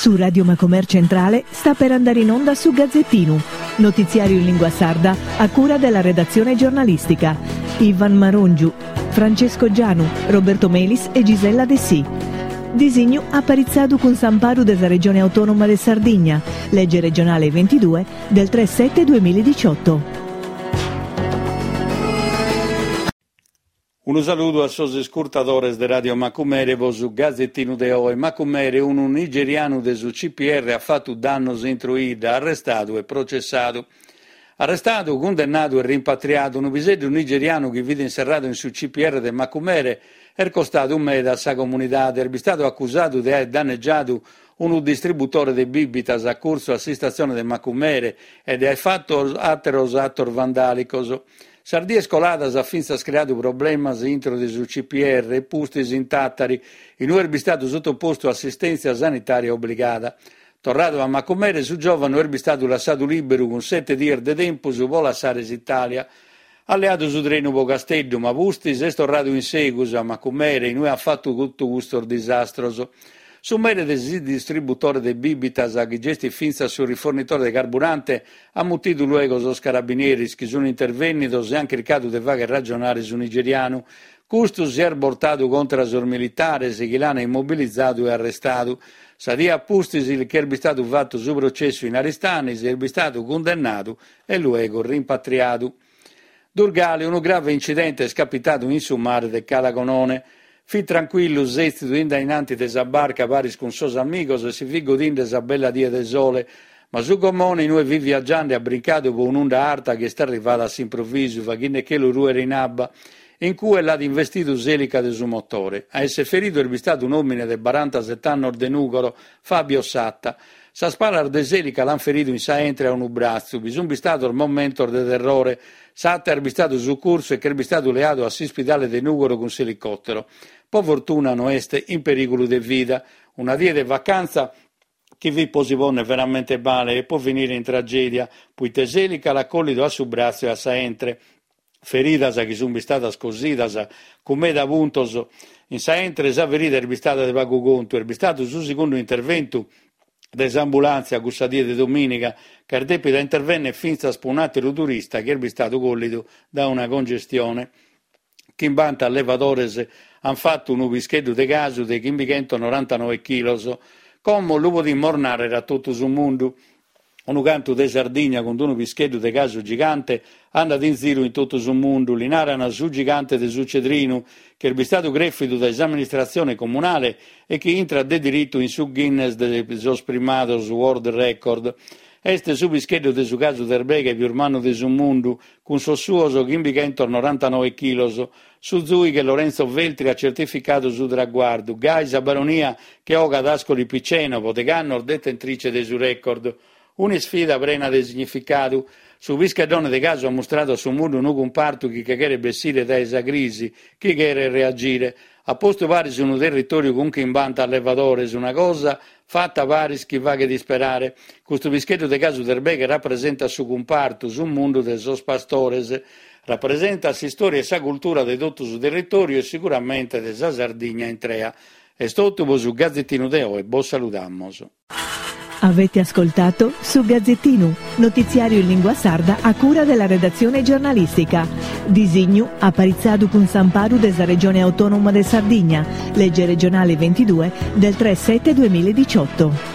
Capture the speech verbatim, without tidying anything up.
Su Radio Macomer Centrale sta per andare in onda su Gazzettino, notiziario in lingua sarda a cura della redazione giornalistica. Ivan Marongiu, Francesco Gianu, Roberto Melis e Gisella De Sì. Disegno apparizzado con Samparu della Regione Autonoma de Sardigna, legge regionale ventidue del tre sette duemiladiciotto. Un saluto a sos ascoltadores de Radio Macumere, vo su Gazzettino de Oe. Macumere, un nigeriano de su C P R ha fatto danno entro Ida, arrestato e processato. Arrestato, condannato e rimpatriato, un episodio nigeriano che vive inserrato in su C P R de Macumere è costato un mese a sa comunità, è stato accusato di aver danneggiato un distributore di bibitas a corso a stazione de Macumere ed ha fatto altros attor vandalicos. Sardie scoladas ha finza creato problemas intro di su C P R e pustis in tattari, in cui è stato sottoposto assistenza sanitaria obbligata. Tornato a Macumere, su giovane è stato lasciato libero con sette giorni di tempo su Volasares Italia. Alleato su Treno Castello, ma pustis è tornato in seguito a Macumere, in cui ha fatto tutto questo disastroso. Su mere del distributore de bibitas che gesti finza sul rifornitore di carburante ha mutito luego sos carabinieri che sono intervenuti e anche cercato di fare ragionare su nigeriano. Questo si è portato contro sos militares che l'hanno immobilizzato e arrestato. Sadia pustis il che è stato fatto su processo in Aristani, si è stato condannato e luego rimpatriato. Durgale, un grave incidente è scapitato in su mare del Calagonone. Fi tranquillo, zestito indainanti de sa barca paris con sos amigos e si fi godinde sa bella dia de sole, ma su Comone noi vi viaggiando abbrincato con un'onda alta che sta arrivata all'improvviso, facchine che lo ruere in abba, in cui è l'ha investito selica del suo motore. A essere ferito è stato un uomo de quarantasette anni de Nugolo, Fabio Satta. Sa spalla de selica l'han ferito in sa entra a un braccio, bisogna stato il momento de terrore. Satta è stato su corso e che è stato leato all'ospedale di Nugolo con l'elicottero. Po' fortuna non est in pericolo di vita. Una dia di vacanza che vi si pone veramente male e può finire in tragedia, poiché selica l'ha collido a suo braccio e a sa entre. Feridas che sono state scosidas, come da puntos, in sa entre sa ferita è stata di pago conto, è stato su secondo intervento dell'ambulanza a questa dia di domenica, che il debito intervenne finza spunato il turista che è stato collido da una congestione. Chi in banta allevadores hanno fatto un pischetto di caso di centonovantanove chili, come l'uovo di Mornare era tutto sul mondo. Un canto di Sardegna con un pischetto di caso gigante andato in giro in tutto il mondo, l'inarana su gigante di Succedrino, che è stato greffido dall'amministrazione comunale e che entra di diritto in su Guinness dei primados World Record. Este su pischetto di su caso d'erbega più urbano di su mondo, con suo suoso centonovantanove chili, su zui che Lorenzo Veltri ha certificato su traguardo, Gaisa Baronia che oga ad Ascoli Piceno, Potegano detentrice di su record. Una sfida piena di significato. Su Viscadone de caso ha mostrato su mondo un comparto che chiede bessire da esa crisi, chi chiede reagire. A posto pari su un territorio con chi imbanta allevadores, una cosa fatta pari chi va che disperare. Questo Vischetto de caso d'erbe che rappresenta su comparto, su un mondo de sos pastores, rappresenta la storia e la cultura di tutto su territorio e sicuramente de sa Sardegna in trea. E stotto su Gazzettino de Oe, buon salutamos. Avete ascoltato Su Gazzettino, notiziario in lingua sarda a cura della redazione giornalistica. Disegno apparizzado con Samparu della Regione Autonoma de Sardigna, legge regionale ventidue del tre sette duemiladiciotto.